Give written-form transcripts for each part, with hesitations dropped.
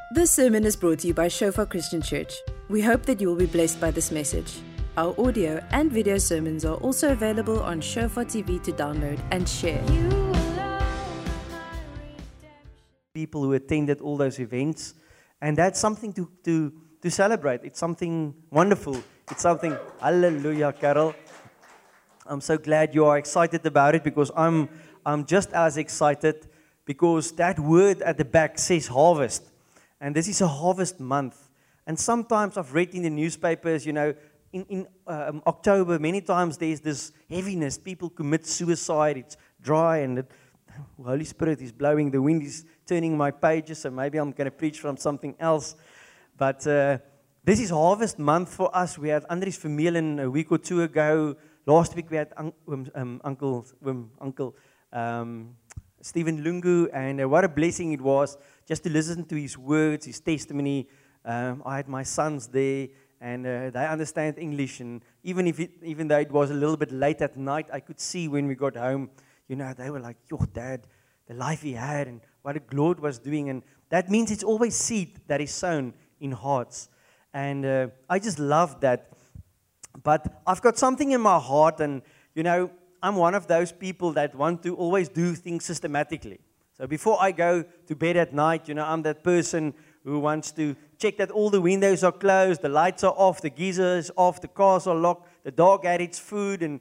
This sermon is brought to you by Shofar Christian Church. We hope that you will be blessed by this message. Our audio and video sermons are also available on Shofar TV to download and share. People who attended all those events, and that's something to celebrate. It's something wonderful. It's something, hallelujah, Carol. I'm so glad you are excited about it, because I'm just as excited, because that word at the back says harvest. And this is a harvest month. And sometimes I've read in the newspapers, in October, many times there's this heaviness. People commit suicide. It's dry, and the Holy Spirit is blowing. The wind is turning my pages, so maybe I'm going to preach from something else. But this is harvest month for us. We had Andries Vermeulen a week or two ago. Last week we had Uncle Stephen Lungu, and what a blessing it was just to listen to his words, his testimony. I had my sons there, and they understand English, and even though it was a little bit late at night, I could see when we got home, they were like, "Yo, Dad, the life he had, and what the Lord was doing," and that means it's always seed that is sown in hearts, and I just love that. But I've got something in my heart, and I'm one of those people that want to always do things systematically. So before I go to bed at night, I'm that person who wants to check that all the windows are closed, the lights are off, the geyser is off, the cars are locked, the dog had its food, and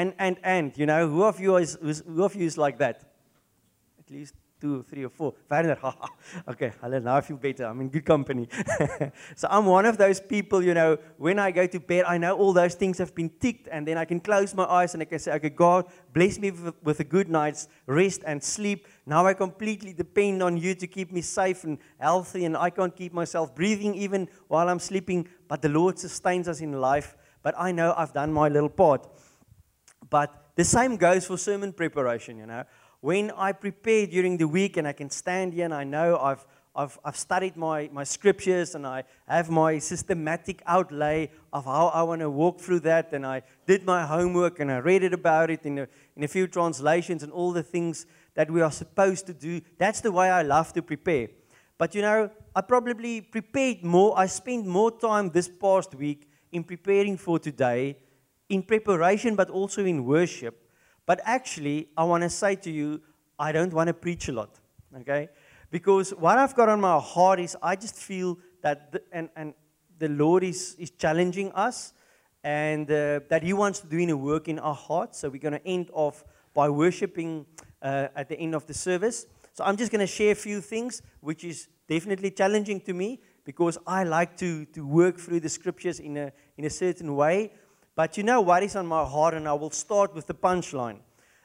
who of you is like that? At least 2 or 3 or 4. Werner, okay, now I feel better. I'm in good company. So I'm one of those people, when I go to bed, I know all those things have been ticked, and then I can close my eyes and I can say, okay, God, bless me with a good night's rest and sleep. Now I completely depend on you to keep me safe and healthy, and I can't keep myself breathing even while I'm sleeping, but the Lord sustains us in life. But I know I've done my little part. But the same goes for sermon preparation, When I prepare during the week, and I can stand here and I know I've studied my scriptures, and I have my systematic outlay of how I want to walk through that, and I did my homework and I read about it in a few translations and all the things that we are supposed to do. That's the way I love to prepare. But I probably prepared more. I spent more time this past week in preparing for today, in preparation, but also in worship. But actually, I want to say to you, I don't want to preach a lot, okay? Because what I've got on my heart is I just feel that the Lord is challenging us, and that He wants to do a work in our hearts. So we're going to end off by worshiping at the end of the service. So I'm just going to share a few things, which is definitely challenging to me, because I like to work through the scriptures in a certain way. But what is on my heart, and I will start with the punchline.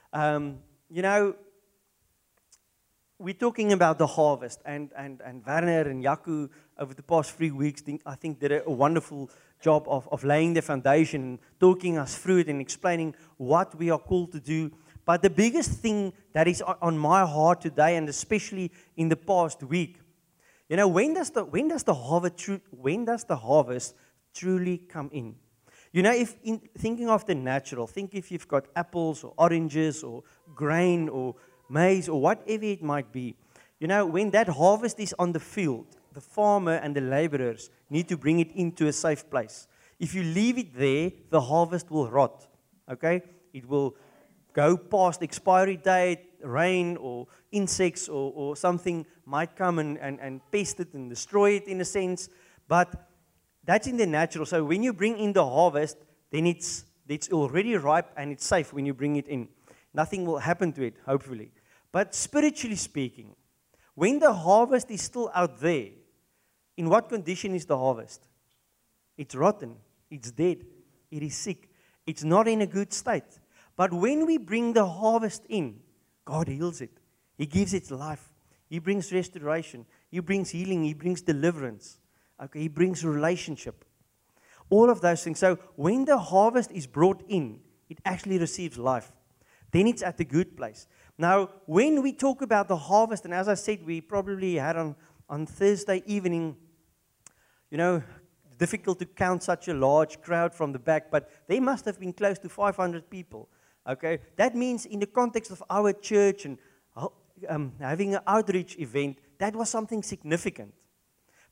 We're talking about the harvest, and Werner and Jaco over the past 3 weeks, I think did a wonderful job of laying the foundation and talking us through it and explaining what we are called to do. But the biggest thing that is on my heart today, and especially in the past week, when does the harvest truly come in? If thinking of the natural, think if you've got apples or oranges or grain or maize or whatever it might be. When that harvest is on the field, the farmer and the laborers need to bring it into a safe place. If you leave it there, the harvest will rot, okay? It will go past expiry date, rain or insects or something might come and pest it and destroy it in a sense, but that's in the natural. So when you bring in the harvest, then it's already ripe and it's safe when you bring it in. Nothing will happen to it, hopefully. But spiritually speaking, when the harvest is still out there, in what condition is the harvest? It's rotten. It's dead. It is sick. It's not in a good state. But when we bring the harvest in, God heals it. He gives it life. He brings restoration. He brings healing. He brings deliverance. Okay, He brings relationship. All of those things. So when the harvest is brought in, it actually receives life. Then it's at the good place. Now, when we talk about the harvest, and as I said, we probably had on Thursday evening, difficult to count such a large crowd from the back, but they must have been close to 500 people. Okay, that means in the context of our church and having an outreach event, that was something significant.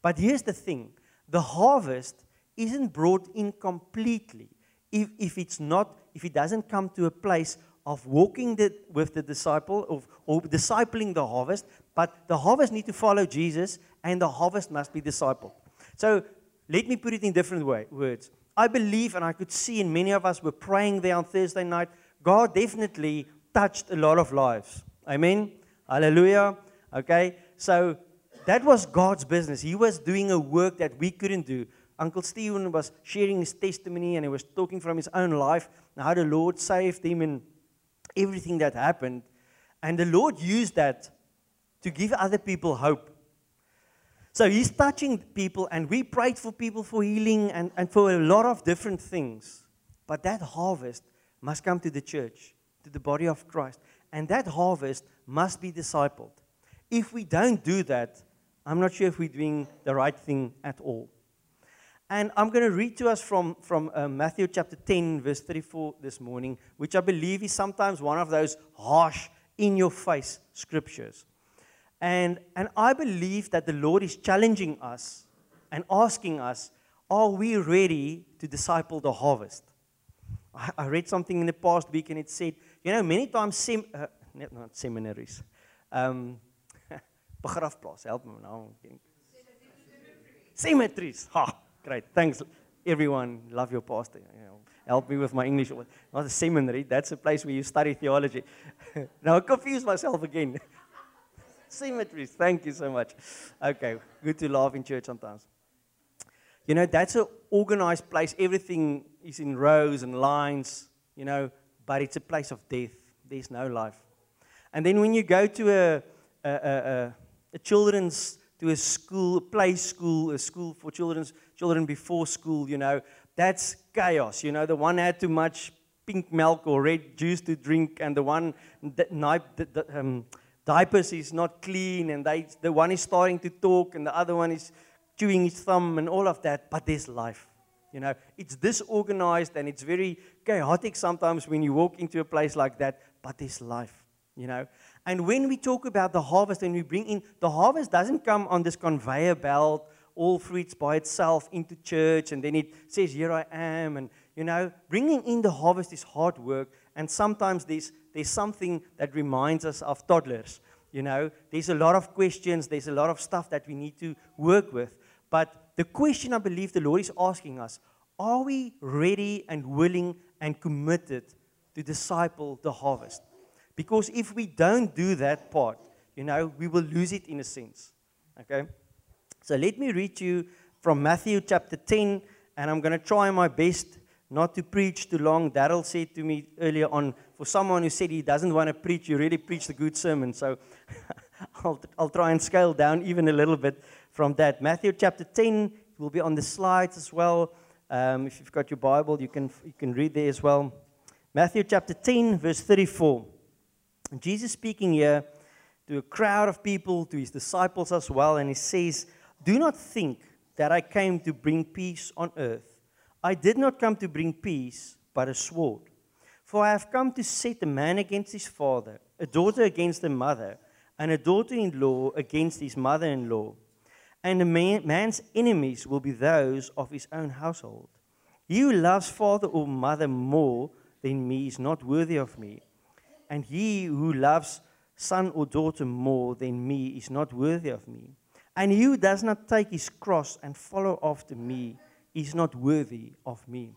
But here's the thing. The harvest isn't brought in completely if it doesn't come to a place of walking with the disciple or discipling the harvest, but the harvest need to follow Jesus and the harvest must be discipled. So let me put it in different words. I believe, and I could see, and many of us were praying there on Thursday night, God definitely touched a lot of lives. Amen? Hallelujah. Okay? So that was God's business. He was doing a work that we couldn't do. Uncle Stephen was sharing his testimony, and he was talking from his own life, and how the Lord saved him and everything that happened. And the Lord used that to give other people hope. So He's touching people, and we prayed for people for healing and for a lot of different things. But that harvest must come to the church, to the body of Christ. And that harvest must be discipled. If we don't do that, I'm not sure if we're doing the right thing at all. And I'm going to read to us from Matthew chapter 10, verse 34 this morning, which I believe is sometimes one of those harsh, in-your-face scriptures. And I believe that the Lord is challenging us and asking us, are we ready to disciple the harvest? I read something in the past week and it said, many times, not seminaries, begrafplaas, help me now. Cemeteries. Ha, great, thanks everyone, love your pastor. Help me with my English. Not a seminary, that's a place where you study theology. Now I confused myself again. Cemeteries, thank you so much. Okay, good to laugh in church sometimes. That's an organized place. Everything is in rows and lines, but it's a place of death. There's no life. And then when you go to a children's, to a school, a play school, a school for children before school, that's chaos. The one had too much pink milk or red juice to drink, and the one diapers is not clean, and the one is starting to talk, and the other one is chewing his thumb, and all of that. But there's life. It's disorganized, and it's very chaotic sometimes when you walk into a place like that. But there's life. And when we talk about the harvest, and we bring in the harvest, doesn't come on this conveyor belt, all fruits by itself into church, and then it says, "Here I am." And bringing in the harvest is hard work, and sometimes there's something that reminds us of toddlers. There's a lot of questions, there's a lot of stuff that we need to work with. But the question I believe the Lord is asking us, are we ready and willing and committed to disciple the harvest? Because if we don't do that part, we will lose it in a sense. Okay? So let me read to you from Matthew chapter 10, and I'm going to try my best not to preach too long. Daryl said to me earlier on, for someone who said he doesn't want to preach, you really preached a good sermon. So I'll try and scale down even a little bit from that. Matthew chapter 10 will be on the slides as well. If you've got your Bible, you can read there as well. Matthew chapter 10, verse 34. Jesus speaking here to a crowd of people, to his disciples as well, and he says, "Do not think that I came to bring peace on earth. I did not come to bring peace, but a sword. For I have come to set a man against his father, a daughter against her mother, and a daughter-in-law against his mother-in-law. And a man's enemies will be those of his own household. He who loves father or mother more than me is not worthy of me. And he who loves son or daughter more than me is not worthy of me. And he who does not take his cross and follow after me is not worthy of me."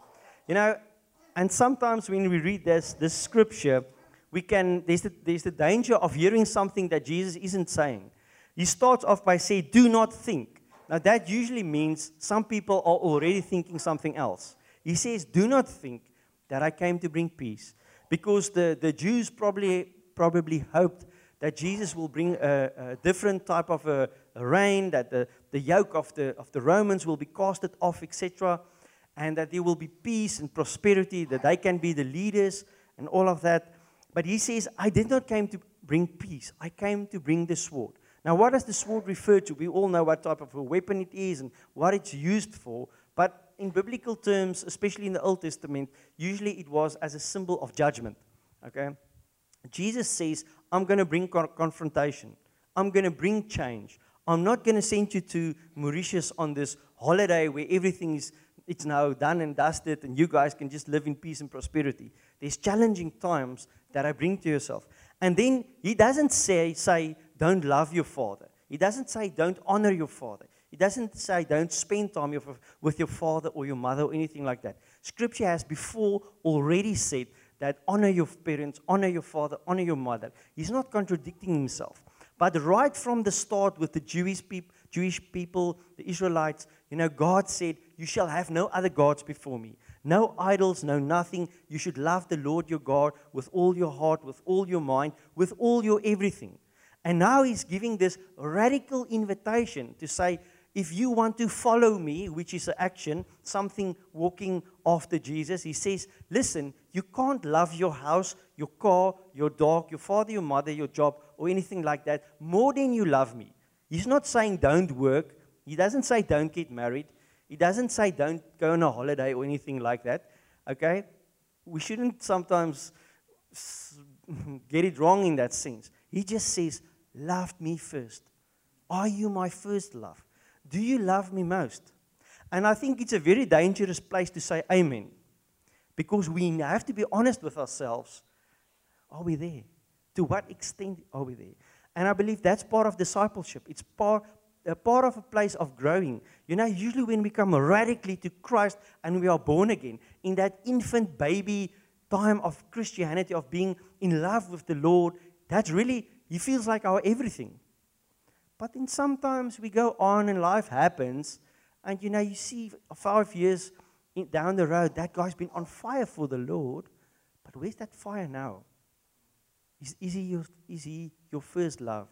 And sometimes when we read this scripture, there's the danger of hearing something that Jesus isn't saying. He starts off by saying, "Do not think." Now that usually means some people are already thinking something else. He says, "Do not think that I came to bring peace." Because the Jews probably hoped that Jesus will bring a different type of a reign, that the yoke of the Romans will be casted off, etc., and that there will be peace and prosperity, that they can be the leaders and all of that. But he says, "I did not come to bring peace. I came to bring the sword." Now, what does the sword refer to? We all know what type of a weapon it is and what it's used for. But in biblical terms, especially in the Old Testament, usually it was as a symbol of judgment. Okay? Jesus says, "I'm going to bring confrontation. I'm going to bring change. I'm not going to send you to Mauritius on this holiday where everything it's now done and dusted and you guys can just live in peace and prosperity. There's challenging times that I bring to yourself. And then he doesn't say don't love your father. He doesn't say don't honor your father. He doesn't say don't spend time with your father or your mother or anything like that. Scripture has before already said that honor your parents, honor your father, honor your mother. He's not contradicting himself. But right from the start with the Jewish people, the Israelites, God said, you shall have no other gods before me. No idols, no nothing. You should love the Lord your God with all your heart, with all your mind, with all your everything. And now he's giving this radical invitation to say, if you want to follow me, which is an action, something walking after Jesus, he says, listen, you can't love your house, your car, your dog, your father, your mother, your job, or anything like that more than you love me. He's not saying don't work. He doesn't say don't get married. He doesn't say don't go on a holiday or anything like that. Okay? We shouldn't sometimes get it wrong in that sense. He just says, love me first. Are you my first love? Do you love me most? And I think it's a very dangerous place to say amen. Because we have to be honest with ourselves. Are we there? To what extent are we there? And I believe that's part of discipleship. It's part of a place of growing. Usually when we come radically to Christ and we are born again, in that infant baby time of Christianity, of being in love with the Lord, that's really, He feels like our everything. But then sometimes we go on and life happens, and you see 5 years down the road, that guy's been on fire for the Lord, but where's that fire now? Is he your first love?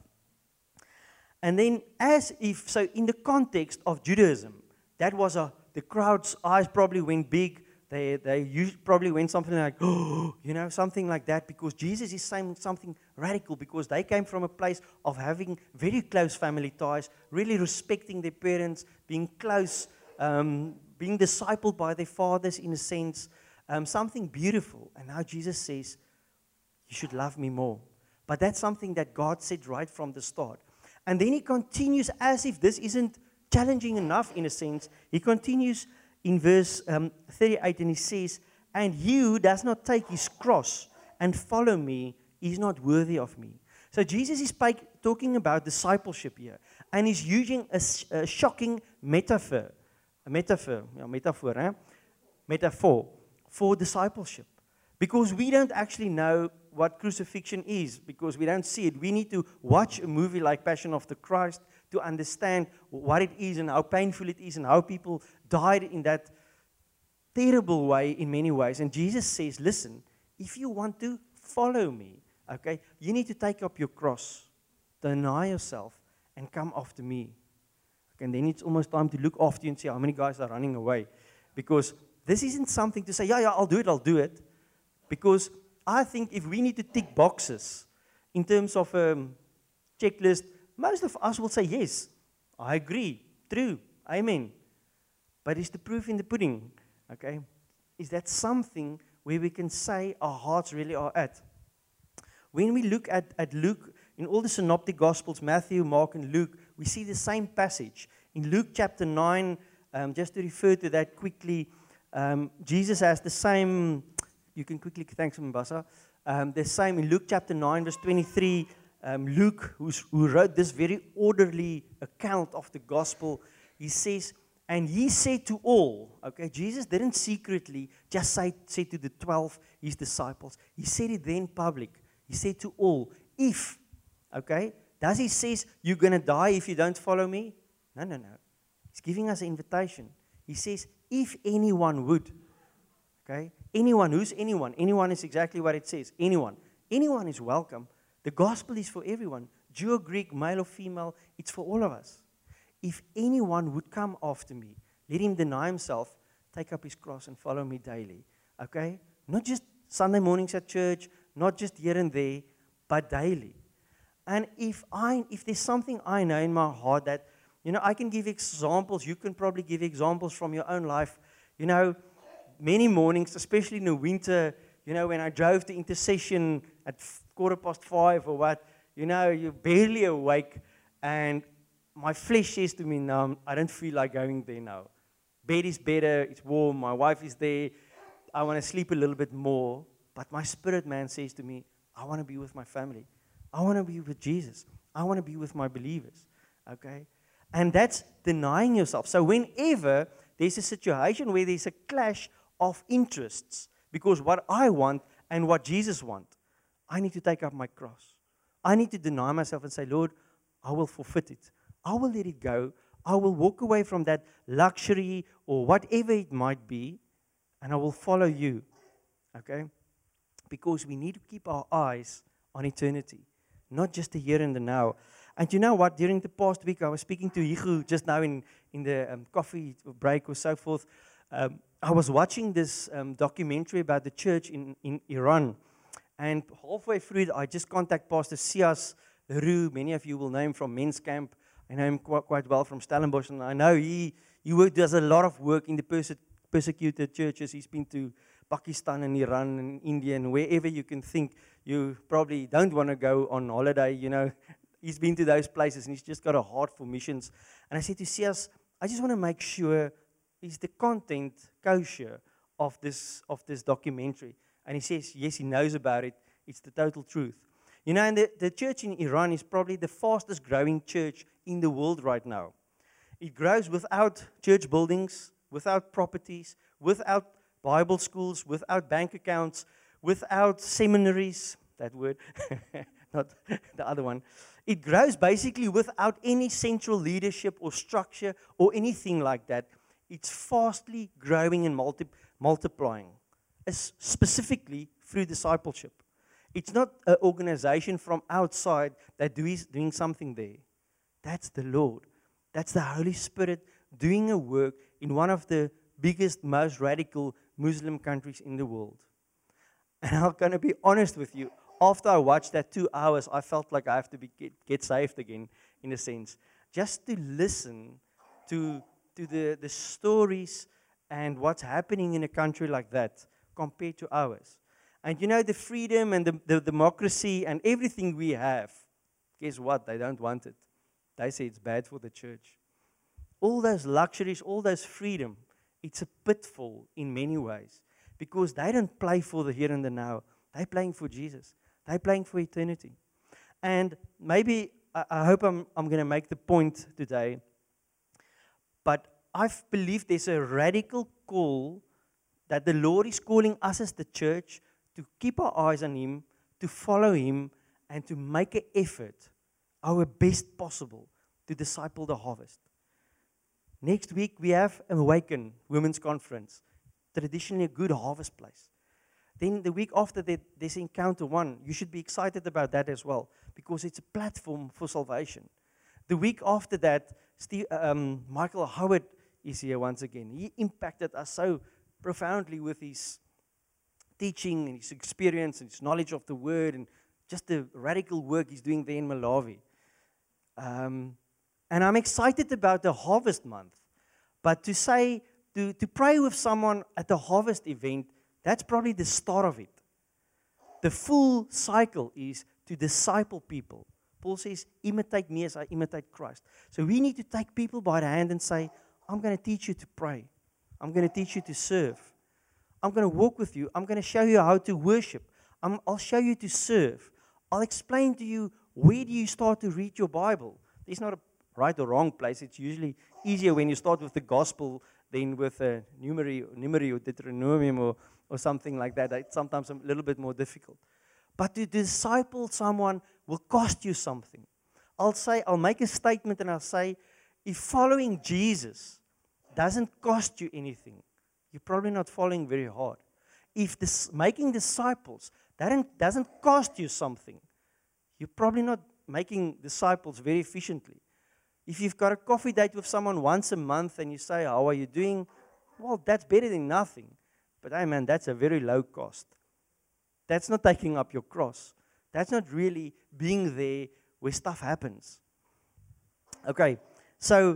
And then so in the context of Judaism, that was the crowd's eyes probably went big. They probably went something like, something like that, because Jesus is saying something radical, because they came from a place of having very close family ties, really respecting their parents, being close, being discipled by their fathers in a sense, something beautiful. And now Jesus says, you should love me more. But that's something that God said right from the start. And then he continues as if this isn't challenging enough in a sense. He continues in verse 38, and he says, and he who does not take his cross and follow me is not worthy of me. So Jesus is talking about discipleship here, and he's using a shocking metaphor for discipleship. Because we don't actually know what crucifixion is, because we don't see it. We need to watch a movie like Passion of the Christ to understand what it is and how painful it is and how people died in that terrible way in many ways. And Jesus says, listen, if you want to follow me, okay, you need to take up your cross, deny yourself, and come after me. Okay, and then it's almost time to look after you and see how many guys are running away. Because this isn't something to say, yeah, I'll do it. Because I think if we need to tick boxes in terms of a checklist, most of us will say, yes, I agree, true, amen. But is the proof in the pudding, okay? Is that something where we can say our hearts really are at? When we look at Luke, in all the synoptic gospels, Matthew, Mark, and Luke, we see the same passage. In Luke chapter 9, just to refer to that quickly, Jesus has the same, you can quickly, thanks Mbasa, the same in Luke chapter 9, verse 23, Luke, who wrote this very orderly account of the gospel, he says, and he said to all, okay, Jesus didn't secretly just say to the 12, his disciples. He said it then public. He said to all, if, okay, does he says you're going to die if you don't follow me? No. He's giving us an invitation. He says, if anyone would, okay, anyone, who's anyone? Anyone is exactly what it says, anyone. Anyone is welcome. The gospel is for everyone, Jew or Greek, male or female, it's for all of us. If anyone would come after me, let him deny himself, take up his cross and follow me daily. Okay? Not just Sunday mornings at church, not just here and there, but daily. And if there's something I know in my heart that, I can give examples, you can probably give examples from your own life. Many mornings, especially in the winter, when I drove to intercession at 5:15 or what, you're barely awake, and my flesh says to me, no, I don't feel like going there now. Bed is better, it's warm, my wife is there, I want to sleep a little bit more. But my spirit man says to me, I want to be with my family. I want to be with Jesus. I want to be with my believers. Okay? And that's denying yourself. So whenever there's a situation where there's a clash of interests, because what I want and what Jesus wants, I need to take up my cross. I need to deny myself and say, Lord, I will forfeit it. I will let it go. I will walk away from that luxury or whatever it might be, and I will follow you. Okay? Because we need to keep our eyes on eternity, not just the here and the now. And you know what? During the past week, I was speaking to Higu just now in the coffee break or so forth. I was watching this documentary about the church in Iran. And halfway through it, I just contacted Pastor Sias Roo. Many of you will know him from Men's Camp. I know him quite well from Stellenbosch. And I know he does a lot of work in the persecuted churches. He's been to Pakistan and Iran and India and wherever you can think you probably don't want to go on holiday, you know. He's been to those places and he's just got a heart for missions. And I said to Sias, I just want to make sure is the content kosher of this documentary. And he says, yes, he knows about it. It's the total truth. You know, and the church in Iran is probably the fastest growing church in the world right now. It grows without church buildings, without properties, without Bible schools, without bank accounts, without seminaries, that word, not the other one. It grows basically without any central leadership or structure or anything like that. It's fastly growing and multiplying, specifically through discipleship. It's not an organization from outside that is doing something there. That's the Lord. That's the Holy Spirit doing a work in one of the biggest, most radical Muslim countries in the world. And I'm going to be honest with you. After I watched that 2 hours, I felt like I have to get saved again, in a sense. Just to listen to the stories and what's happening in a country like that compared to ours. And you know, the freedom and the democracy and everything we have, guess what? They don't want it. They say it's bad for the church. All those luxuries, all those freedom, it's a pitfall in many ways. Because they don't play for the here and the now. They're playing for Jesus. They're playing for eternity. And maybe, I hope I'm going to make the point today, but I believe there's a radical call that the Lord is calling us as the church to keep our eyes on Him, to follow Him, and to make an effort, our best possible, to disciple the harvest. Next week, we have Awaken Women's Conference, traditionally a good harvest place. Then the week after that, there's Encounter One. You should be excited about that as well, because it's a platform for salvation. The week after that, Michael Howard is here once again. He impacted us so profoundly with his teaching and his experience and his knowledge of the Word and just the radical work he's doing there in Malawi. And I'm excited about the Harvest Month. But to say, to pray with someone at the Harvest event, that's probably the start of it. The full cycle is to disciple people. Paul says, imitate me as I imitate Christ. So we need to take people by the hand and say, I'm going to teach you to pray. I'm going to teach you to serve. I'm going to walk with you. I'm going to show you how to worship. I'll show you to serve. I'll explain to you where do you start to read your Bible. There's not a right or wrong place. It's usually easier when you start with the gospel than with a Numeri or Deuteronomium or something like that. It's sometimes a little bit more difficult. But to disciple someone will cost you something. I'll make a statement and I'll say, if following Jesus doesn't cost you anything, you're probably not following very hard. If making disciples doesn't cost you something, you're probably not making disciples very efficiently. If you've got a coffee date with someone once a month and you say, how are you doing? Well, that's better than nothing. But hey man, that's a very low cost. That's not taking up your cross. That's not really being there where stuff happens. Okay, so,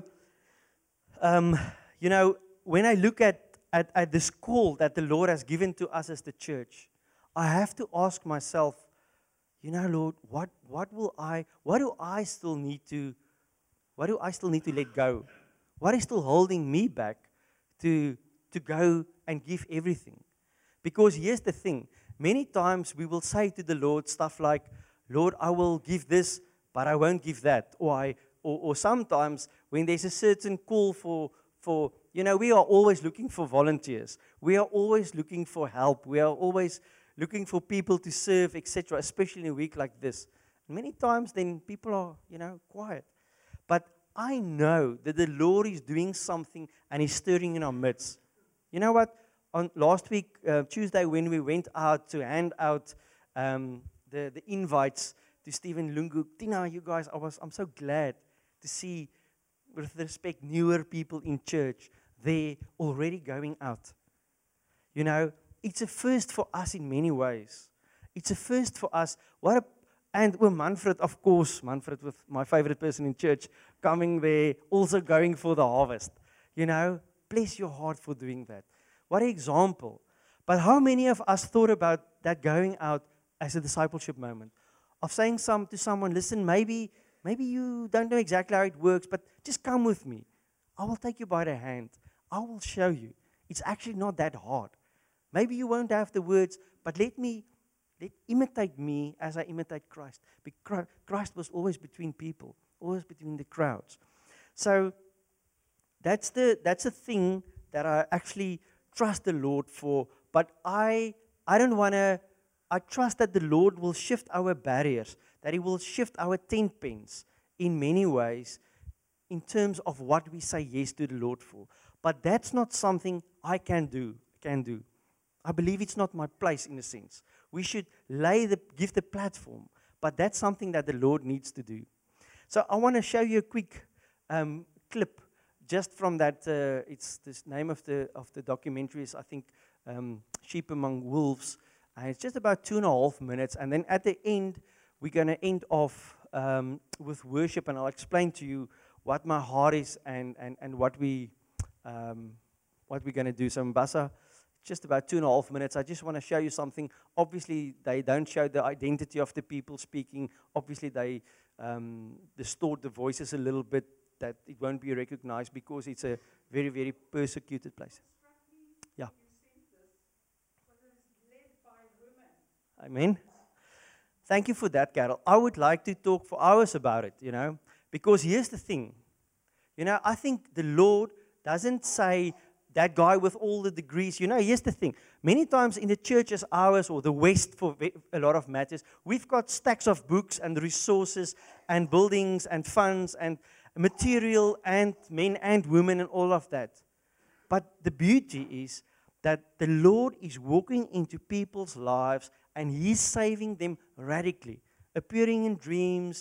you know, when I look at this call that the Lord has given to us as the church, I have to ask myself, you know, Lord, what do I still need to What do I still need to let go? What is still holding me back to go and give everything? Because here's the thing. Many times we will say to the Lord stuff like, Lord, I will give this, but I won't give that. Or sometimes when there's a certain call for, we are always looking for volunteers. We are always looking for help. We are always looking for people to serve, etc., especially in a week like this. Many times then people are, quiet. But I know that the Lord is doing something and He's stirring in our midst. You know what? On last week, Tuesday, when we went out to hand out the invites to Stephen Lungu, Tina, you guys, I'm so glad to see, with respect, newer people in church. They're already going out. It's a first for us in many ways. It's a first for us. And Manfred, of course, Manfred, with my favorite person in church, coming there, also going for the harvest. Bless your heart for doing that. What an example. But how many of us thought about that going out as a discipleship moment? Of saying to someone, listen, maybe you don't know exactly how it works, but just come with me. I will take you by the hand. I will show you. It's actually not that hard. Maybe you won't have the words, but imitate me as I imitate Christ. Because Christ was always between people, always between the crowds. So that's the thing that I actually trust the Lord for. But I trust that the Lord will shift our barriers, that He will shift our tent pins in many ways in terms of what we say yes to the Lord for. But that's not something I can do. I believe it's not my place in a sense. We should give the platform, but that's something that the Lord needs to do. So I want to show you a quick clip just from that. It's the name of the documentary is, I think, Sheep Among Wolves. And it's just about 2.5 minutes, and then at the end we're going to end off with worship, and I'll explain to you what my heart is and what we're going to do. So Mbasa, just about 2.5 minutes. I just want to show you something. Obviously, they don't show the identity of the people speaking. Obviously, they distort the voices a little bit, that it won't be recognized because it's a very, very persecuted place. Yeah. Amen. Thank you for that, Carol. I would like to talk for hours about it, because here's the thing. I think the Lord doesn't say that guy with all the degrees. Here's the thing. Many times in the churches, ours or the West for a lot of matters, we've got stacks of books and resources and buildings and funds and material and men and women and all of that. But the beauty is that the Lord is walking into people's lives and He's saving them radically, appearing in dreams.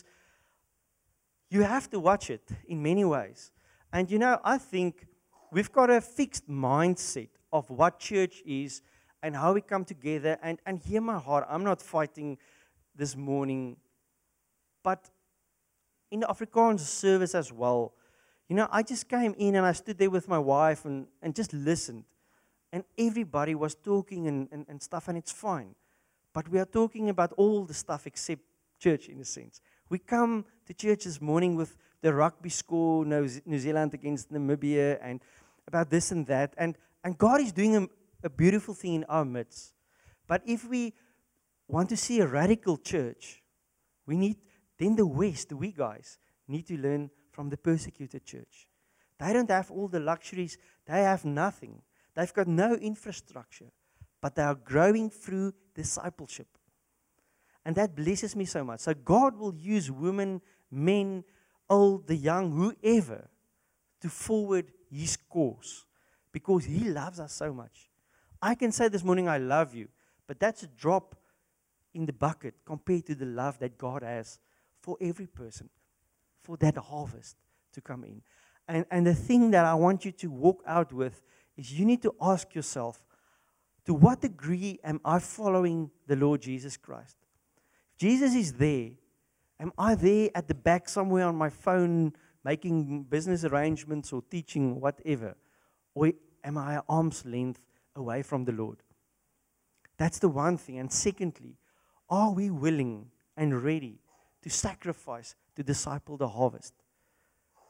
You have to watch it in many ways. And I think we've got a fixed mindset of what church is and how we come together. And hear my heart, I'm not fighting this morning. But in the Afrikaans service as well, I just came in and I stood there with my wife and just listened. And everybody was talking and stuff, and it's fine. But we are talking about all the stuff except church, in a sense. We come to church this morning with the rugby score, New Zealand against Namibia, and about this and that. And God is doing a beautiful thing in our midst. But if we want to see a radical church, then the West, we guys, need to learn from the persecuted church. They don't have all the luxuries. They have nothing. They've got no infrastructure. But they are growing through discipleship. And that blesses me so much. So God will use women, men, old, the young, whoever, to forward His cause. Because He loves us so much. I can say this morning, I love you. But that's a drop in the bucket compared to the love that God has for every person. For that harvest to come in. And the thing that I want you to walk out with is you need to ask yourself, to what degree am I following the Lord Jesus Christ? If Jesus is there, am I there at the back somewhere on my phone making business arrangements or teaching, whatever? Or am I at arm's length away from the Lord? That's the one thing. And secondly, are we willing and ready to sacrifice to disciple the harvest?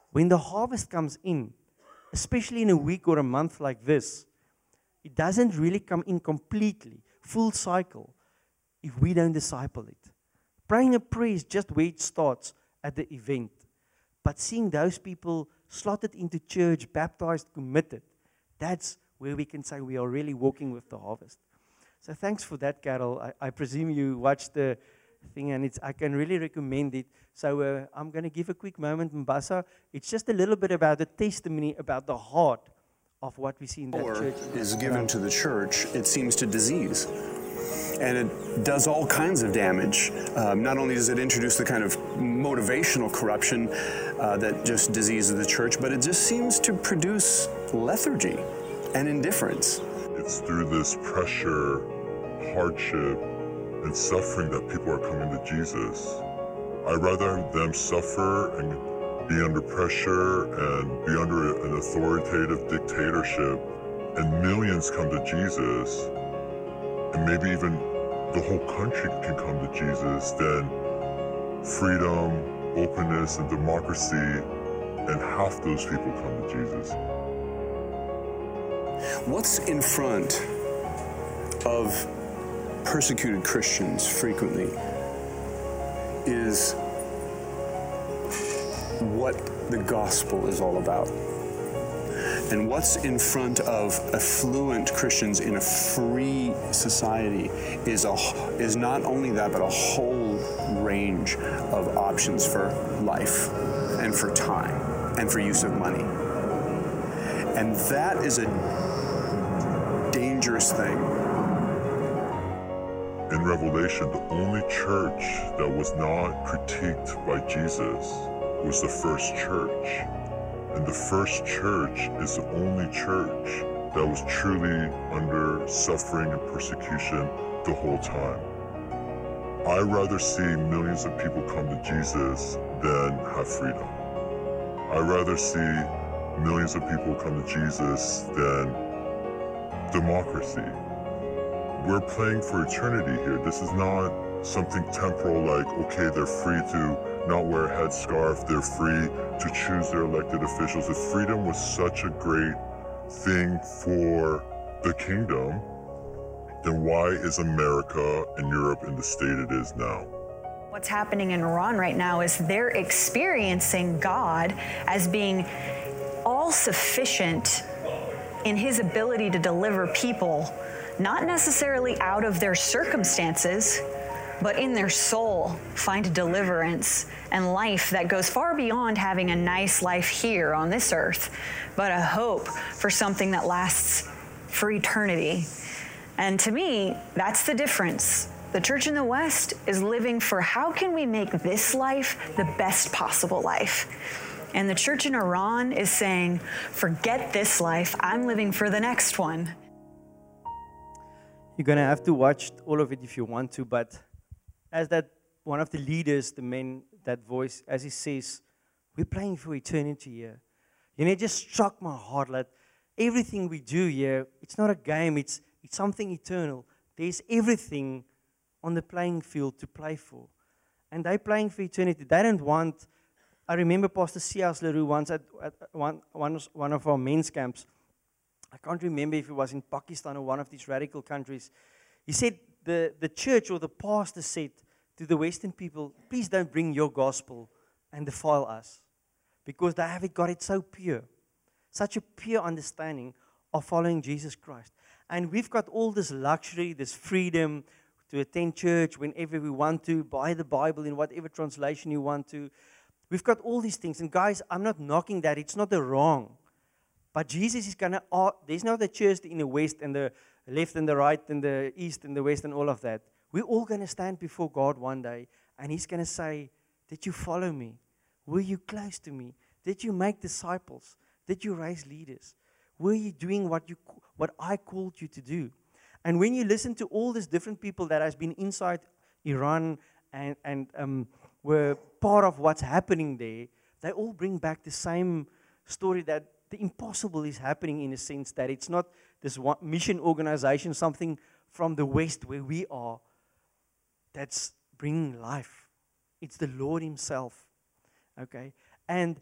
When the harvest comes in, especially in a week or a month like this, it doesn't really come in completely, full cycle, if we don't disciple it. Praying a prayer is just where it starts at the event. But seeing those people slotted into church, baptized, committed, that's where we can say we are really walking with the harvest. So thanks for that, Carol. I presume you watched the thing, and I can really recommend it. So I'm going to give a quick moment, Mbasa. It's just a little bit about the testimony, about the heart of what we see in that church. Is given to the church, it seems to disease. And it does all kinds of damage. Not only does it introduce the kind of motivational corruption that just diseases the church, but it just seems to produce lethargy and indifference. It's through this pressure, hardship, and suffering that people are coming to Jesus. I'd rather them suffer and be under pressure and be under an authoritative dictatorship, and millions come to Jesus, and maybe even the whole country can come to Jesus, than freedom, openness, and democracy, and half those people come to Jesus. What's in front of persecuted Christians frequently is what the gospel is all about. And what's in front of affluent Christians in a free society is not only that, but a whole range of options for life and for time and for use of money. And that is a dangerous thing. In Revelation, the only church that was not critiqued by Jesus was the first church. And the first church is the only church that was truly under suffering and persecution the whole time. I'd rather see millions of people come to Jesus than have freedom. I'd rather see millions of people come to Jesus than democracy. We're playing for eternity here. This is not something temporal like, okay, they're free to not wear a headscarf, they're free to choose their elected officials. If freedom was such a great thing for the kingdom, then why is America and Europe in the state it is now? What's happening in Iran right now is they're experiencing God as being all-sufficient in his ability to deliver people, not necessarily out of their circumstances, but in their soul, find deliverance and life that goes far beyond having a nice life here on this earth, but a hope for something that lasts for eternity. And to me, that's the difference. The church in the West is living for how can we make this life the best possible life? And the church in Iran is saying, forget this life, I'm living for the next one. You're going to have to watch all of it if you want to, but as that one of the leaders, the men, that voice, as he says, we're playing for eternity here. You know, it just struck my heart that everything we do here, it's not a game, it's something eternal. There's everything on the playing field to play for. And they're playing for eternity. They don't want, I remember Pastor C.S. LaRue once at one of our men's camps. I can't remember if it was in Pakistan or one of these radical countries. He said the church or the pastor said to the Western people, please don't bring your gospel and defile us. Because they have got it so pure. Such a pure understanding of following Jesus Christ. And we've got all this luxury, this freedom to attend church whenever we want to, buy the Bible in whatever translation you want to. We've got all these things. And guys, I'm not knocking that. It's not the wrong. But Jesus is going to, there's not the church in the West and the left and the right and the East and the West and all of that. We're all going to stand before God one day. And he's going to say, did you follow me? Were you close to me? Did you make disciples? Did you raise leaders? Were you doing what I called you to do? And when you listen to all these different people that has been inside Iran and were part of what's happening there, they all bring back the same story that the impossible is happening in a sense that it's not this one mission organization, something from the West where we are, that's bringing life. It's the Lord himself. Okay? And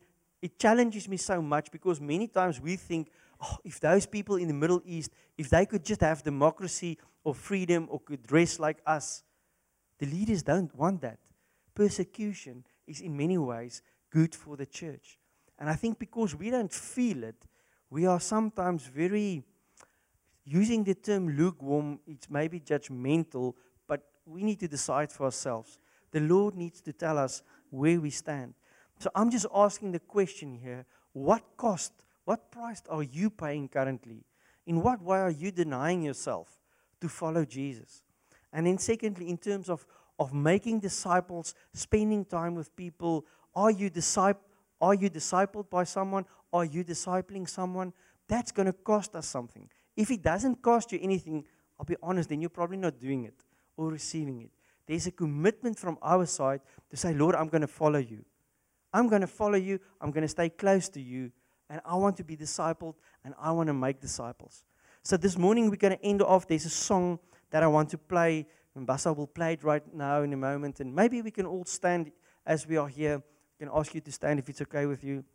it challenges me so much because many times we think, oh, if those people in the Middle East, if they could just have democracy or freedom or could dress like us, the leaders don't want that. Persecution is in many ways good for the church. And I think because we don't feel it, we are sometimes very, using the term lukewarm, it's maybe judgmental, but we need to decide for ourselves. The Lord needs to tell us where we stand. So I'm just asking the question here, what cost, what price are you paying currently? In what way are you denying yourself to follow Jesus? And then secondly, in terms of making disciples, spending time with people, are you discipled by someone? Are you discipling someone? That's going to cost us something. If it doesn't cost you anything, I'll be honest, then you're probably not doing it or receiving it. There's a commitment from our side to say, Lord, I'm going to follow you. I'm going to follow you. I'm going to stay close to you. And I want to be discipled, and I want to make disciples. So this morning we're going to end off. There's a song that I want to play. And Basa will play it right now in a moment. And maybe we can all stand as we are here. I can ask you to stand if it's okay with you.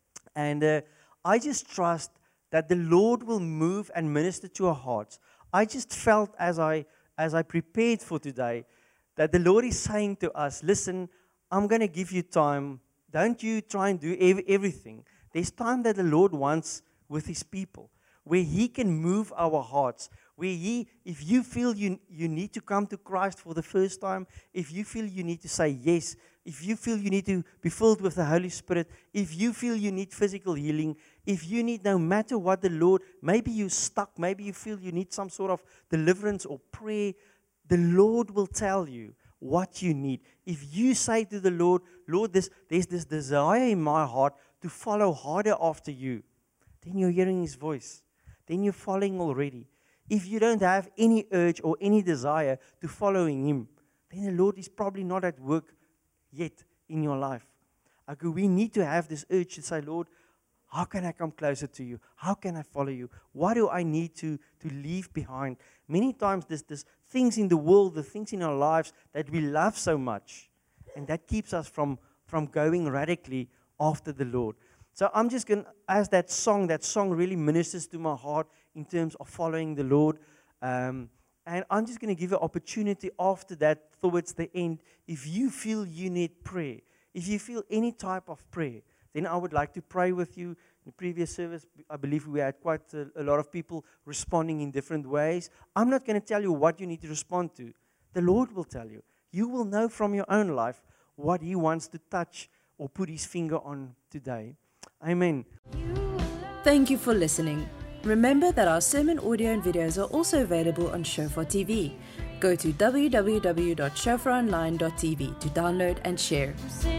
And I just trust that the Lord will move and minister to our hearts. I just felt as I prepared for today that the Lord is saying to us, listen, I'm going to give you time. Don't you try and do everything. There's time that the Lord wants with His people, where He can move our hearts, where if you feel you need to come to Christ for the first time, if you feel you need to say yes, if you feel you need to be filled with the Holy Spirit, if you feel you need physical healing, if you need, no matter what the Lord, maybe you're stuck, maybe you feel you need some sort of deliverance or prayer, the Lord will tell you what you need. If you say to the Lord, Lord, there's this desire in my heart to follow harder after you, then you're hearing His voice. Then you're following already. If you don't have any urge or any desire to following Him, then the Lord is probably not at work yet in your life. Okay, we need to have this urge to say, Lord, how can I come closer to you? How can I follow you? What do I need to leave behind? Many times there's things in the world, the things in our lives that we love so much, and that keeps us from going radically after the Lord. So I'm just going to, as that song really ministers to my heart in terms of following the Lord. And I'm just going to give you an opportunity after that, towards the end, if you feel you need prayer, if you feel any type of prayer, then I would like to pray with you. In the previous service, I believe we had quite a lot of people responding in different ways. I'm not going to tell you what you need to respond to. The Lord will tell you. You will know from your own life what He wants to touch or put His finger on today. Amen. Thank you for listening. Remember that our sermon audio and videos are also available on Shofar TV. Go to www.shofaronline.tv to download and share.